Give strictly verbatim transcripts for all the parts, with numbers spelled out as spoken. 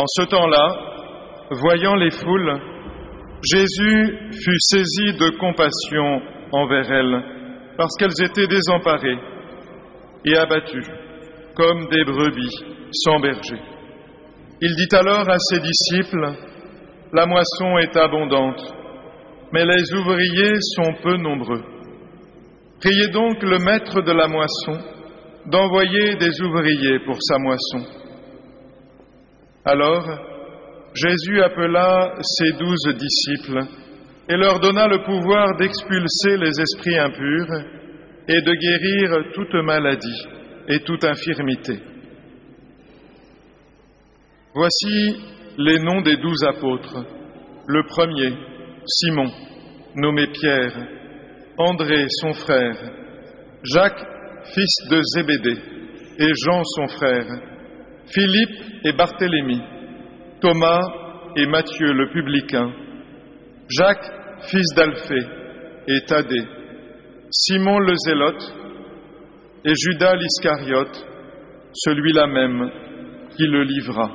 En ce temps-là, voyant les foules, Jésus fut saisi de compassion envers elles, parce qu'elles étaient désemparées et abattues, comme des brebis sans berger. Il dit alors à ses disciples, « La moisson est abondante, mais les ouvriers sont peu nombreux. Priez donc le maître de la moisson d'envoyer des ouvriers pour sa moisson. » Alors, Jésus appela ses douze disciples et leur donna le pouvoir d'expulser les esprits impurs et de guérir toute maladie et toute infirmité. Voici les noms des douze apôtres. Le premier, Simon, nommé Pierre, André, son frère, Jacques, fils de Zébédée, et Jean, son frère, Philippe et Barthélemy, Thomas et Matthieu le publicain, Jacques, fils d'Alphée, et Thaddée, Simon le Zélote, et Judas l'Iscariote, celui-là même qui le livra.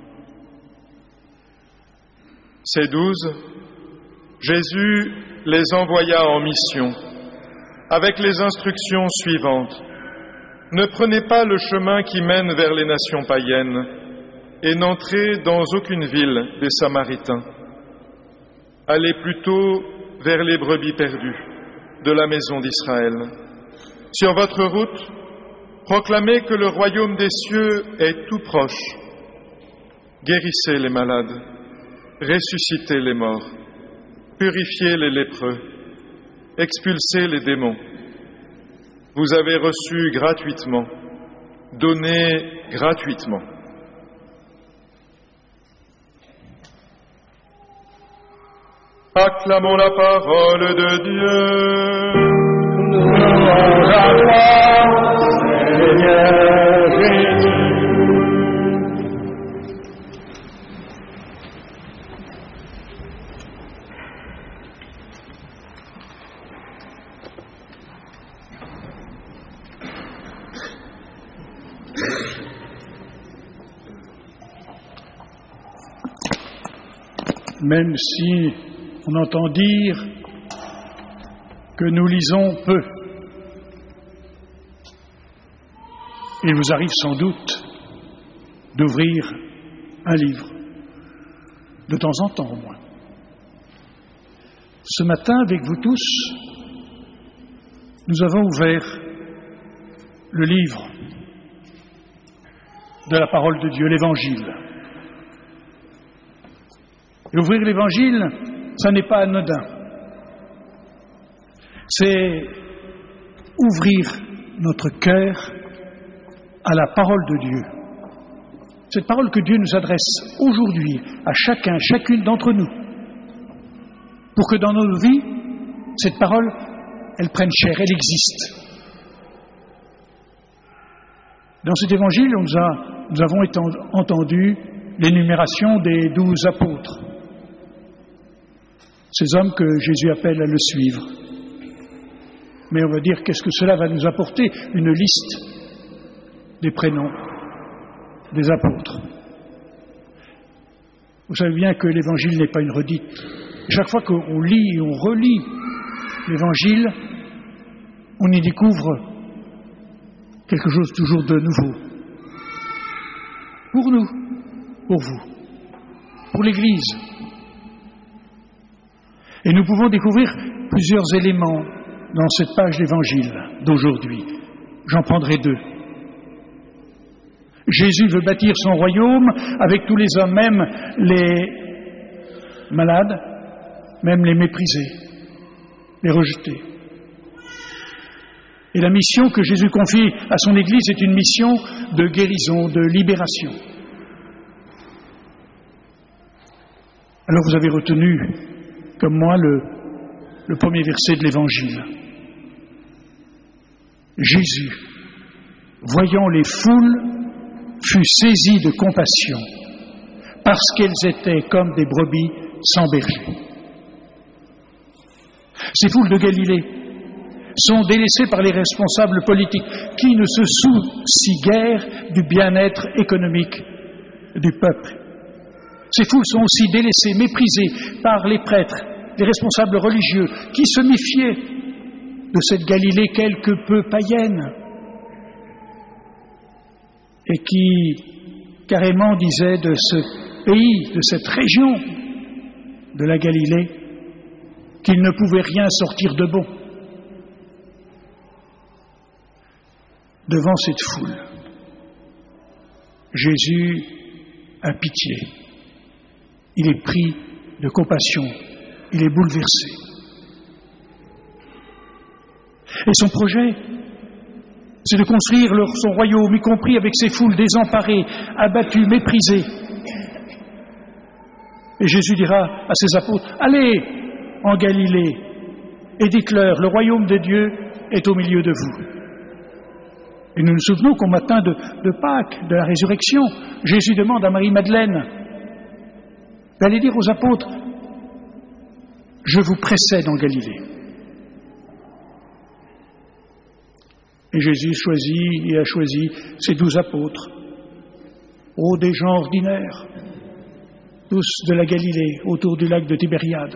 Ces douze, Jésus les envoya en mission, avec les instructions suivantes. Ne prenez pas le chemin qui mène vers les nations païennes et n'entrez dans aucune ville des Samaritains. Allez plutôt vers les brebis perdues de la maison d'Israël. Sur votre route, proclamez que le royaume des cieux est tout proche. Guérissez les malades, ressuscitez les morts, purifiez les lépreux, expulsez les démons. Vous avez reçu gratuitement, donnez gratuitement. Acclamons la parole de Dieu. Louange à toi, Seigneur Jésus. Même si on entend dire que nous lisons peu, il vous arrive sans doute d'ouvrir un livre, de temps en temps au moins. Ce matin, avec vous tous, nous avons ouvert le livre de la parole de Dieu, l'Évangile. Et ouvrir l'Évangile, ça n'est pas anodin. C'est ouvrir notre cœur à la parole de Dieu. Cette parole que Dieu nous adresse aujourd'hui à chacun, chacune d'entre nous, pour que dans nos vies, cette parole, elle prenne chair, elle existe. Dans cet Évangile, on nous, a, nous avons entendu l'énumération des douze apôtres. Ces hommes que Jésus appelle à le suivre. Mais on va dire, qu'est-ce que cela va nous apporter? Une liste des prénoms des apôtres. Vous savez bien que l'Évangile n'est pas une redite. Chaque fois qu'on lit et on relit l'Évangile, on y découvre quelque chose toujours de nouveau. Pour nous, pour vous, pour l'Église. Et nous pouvons découvrir plusieurs éléments dans cette page d'Évangile d'aujourd'hui. J'en prendrai deux. Jésus veut bâtir son royaume avec tous les hommes, même les malades, même les méprisés, les rejetés. Et la mission que Jésus confie à son Église est une mission de guérison, de libération. Alors vous avez retenu comme moi le, le premier verset de l'Évangile. Jésus, voyant les foules, fut saisi de compassion, parce qu'elles étaient comme des brebis sans berger. Ces foules de Galilée sont délaissées par les responsables politiques qui ne se soucient guère du bien-être économique du peuple Ces foules sont aussi délaissées, méprisées par les prêtres, les responsables religieux, qui se méfiaient de cette Galilée quelque peu païenne et qui carrément disaient de ce pays, de cette région de la Galilée, qu'il ne pouvait rien sortir de bon. Devant cette foule, Jésus a pitié. Il est pris de compassion. Il est bouleversé. Et son projet, c'est de construire leur, son royaume, y compris avec ces foules désemparées, abattues, méprisées. Et Jésus dira à ses apôtres, « Allez en Galilée et dites-leur, le royaume de Dieu est au milieu de vous. » Et nous nous souvenons qu'au matin de, de Pâques, de la résurrection, Jésus demande à Marie-Madeleine d'aller dire aux apôtres, « Je vous précède en Galilée. » Et Jésus choisit et a choisi ses douze apôtres, oh, des gens ordinaires, tous de la Galilée, autour du lac de Tibériade.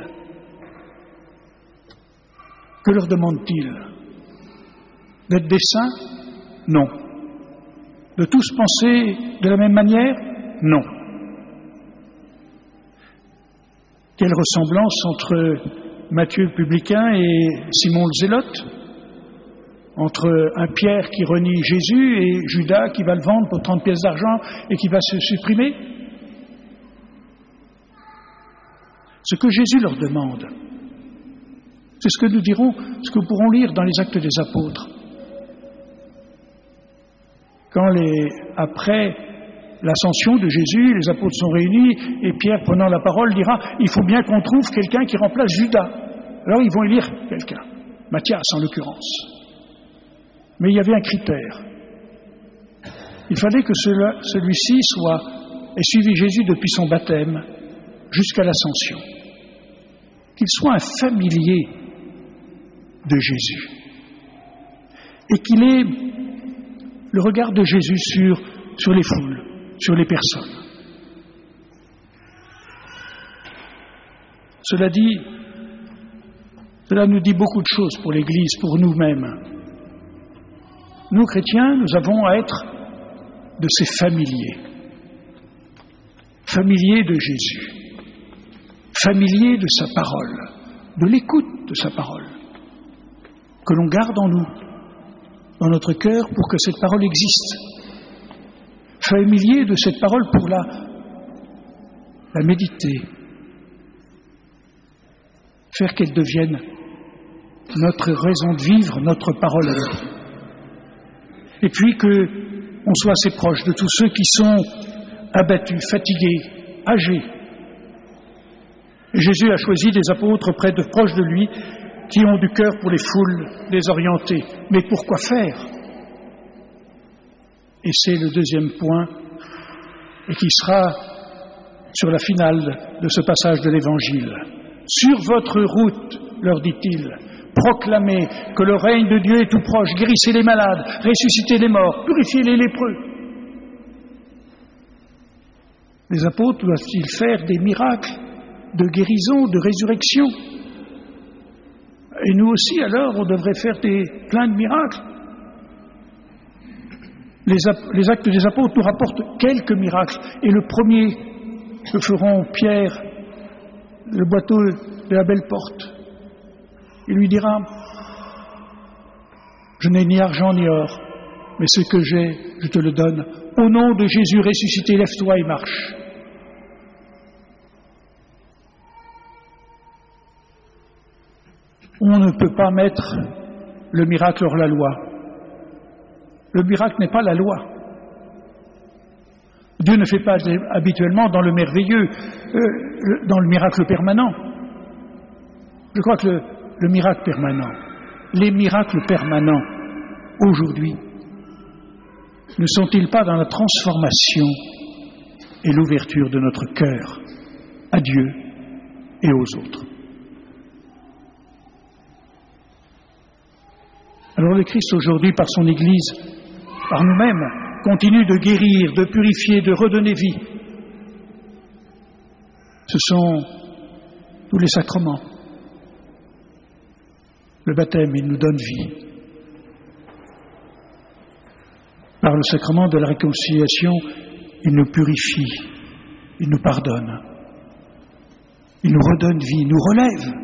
Que leur demande-t-il? D'être des saints? Non. De tous penser de la même manière? Non. Quelle ressemblance entre Matthieu le publicain et Simon le zélote? Entre un Pierre qui renie Jésus et Judas qui va le vendre pour trente pièces d'argent et qui va se supprimer? Ce que Jésus leur demande, c'est ce que nous dirons, ce que nous pourrons lire dans les Actes des Apôtres. Quand les, après l'ascension de Jésus, les apôtres sont réunis et Pierre, prenant la parole, dira « Il faut bien qu'on trouve quelqu'un qui remplace Judas. » Alors ils vont élire quelqu'un, Matthias en l'occurrence. Mais il y avait un critère. Il fallait que cela, celui-ci soit, ait suivi Jésus depuis son baptême jusqu'à l'ascension. Qu'il soit un familier de Jésus. Et qu'il ait le regard de Jésus sur, sur les foules, sur les personnes. Cela dit, cela nous dit beaucoup de choses pour l'Église, pour nous-mêmes. Nous, chrétiens, nous avons à être de ces familiers. Familiers de Jésus. Familiers de sa parole, de l'écoute de sa parole. Que l'on garde en nous, dans notre cœur, pour que cette parole existe. Familiers de cette parole pour la, la méditer. Faire qu'elle devienne notre raison de vivre, notre parole à nous. Et puis qu'on soit assez proche de tous ceux qui sont abattus, fatigués, âgés. Et Jésus a choisi des apôtres près de proches de lui qui ont du cœur pour les foules, les orienter. Mais pourquoi faire? Et c'est le deuxième point, et qui sera sur la finale de ce passage de l'Évangile. Sur votre route, leur dit-il, proclamez que le règne de Dieu est tout proche, guérissez les malades, ressuscitez les morts, purifiez les lépreux. Les apôtres doivent-ils faire des miracles de guérison, de résurrection? Et nous aussi, alors, on devrait faire des, plein de miracles. Les, les actes des apôtres nous rapportent quelques miracles. Et le premier que feront Pierre, le boiteau de la belle porte, il lui dira, je n'ai ni argent ni or, mais ce que j'ai, je te le donne. Au nom de Jésus ressuscité, lève-toi et marche. On ne peut pas mettre le miracle hors la loi. Le miracle n'est pas la loi. Dieu ne fait pas habituellement dans le merveilleux, euh, dans le miracle permanent. Je crois que le, le miracle permanent, les miracles permanents, aujourd'hui, ne sont-ils pas dans la transformation et l'ouverture de notre cœur à Dieu et aux autres? Alors le Christ aujourd'hui, par son Église, par nous-mêmes, continue de guérir, de purifier, de redonner vie. Ce sont tous les sacrements. Le baptême, il nous donne vie. Par le sacrement de la réconciliation, il nous purifie, il nous pardonne, il nous redonne vie, il nous relève.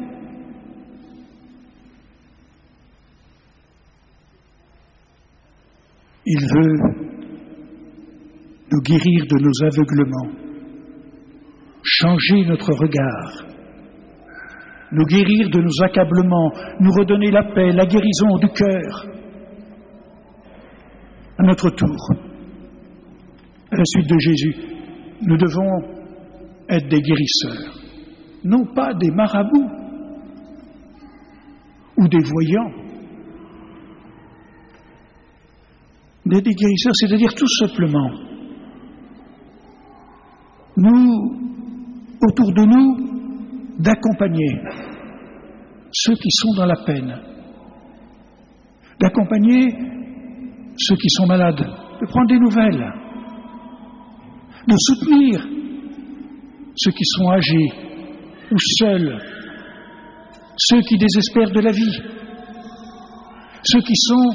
Il veut nous guérir de nos aveuglements, changer notre regard, nous guérir de nos accablements, nous redonner la paix, la guérison du cœur. À notre tour, à la suite de Jésus, nous devons être des guérisseurs, non pas des marabouts ou des voyants, mais des guérisseurs, c'est-à-dire tout simplement, nous, autour de nous, d'accompagner ceux qui sont dans la peine, d'accompagner ceux qui sont malades, de prendre des nouvelles, de soutenir ceux qui sont âgés ou seuls, ceux qui désespèrent de la vie, ceux qui sont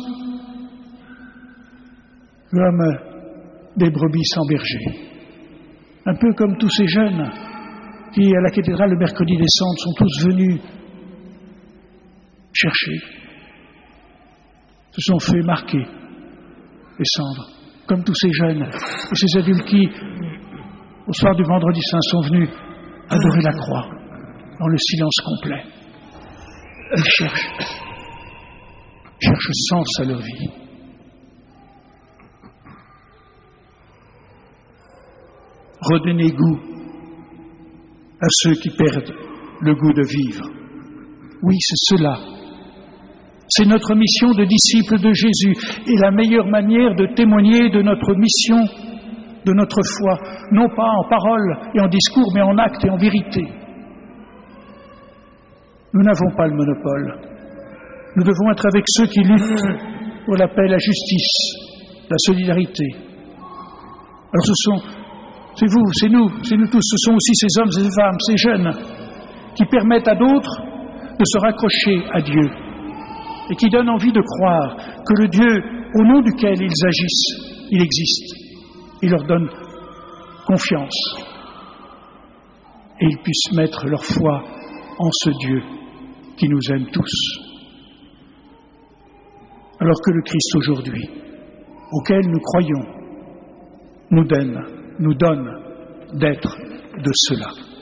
comme des brebis sans berger. Un peu comme tous ces jeunes qui, à la cathédrale le mercredi des Cendres, sont tous venus chercher, se sont fait marquer les cendres, comme tous ces jeunes et ces adultes qui, au soir du vendredi saint, sont venus adorer la croix dans le silence complet. Ils cherchent, cherchent sens à leur vie. Redonnez goût à ceux qui perdent le goût de vivre. Oui, c'est cela. C'est notre mission de disciples de Jésus et la meilleure manière de témoigner de notre mission, de notre foi, non pas en parole et en discours, mais en acte et en vérité. Nous n'avons pas le monopole. Nous devons être avec ceux qui luttent pour la paix, la justice, la solidarité. Alors ce sont, c'est vous, c'est nous, c'est nous tous, ce sont aussi ces hommes, ces femmes, ces jeunes qui permettent à d'autres de se raccrocher à Dieu et qui donnent envie de croire que le Dieu au nom duquel ils agissent, il existe. Il leur donne confiance et ils puissent mettre leur foi en ce Dieu qui nous aime tous. Alors que le Christ aujourd'hui, auquel nous croyons, nous donne, nous donne d'être de cela.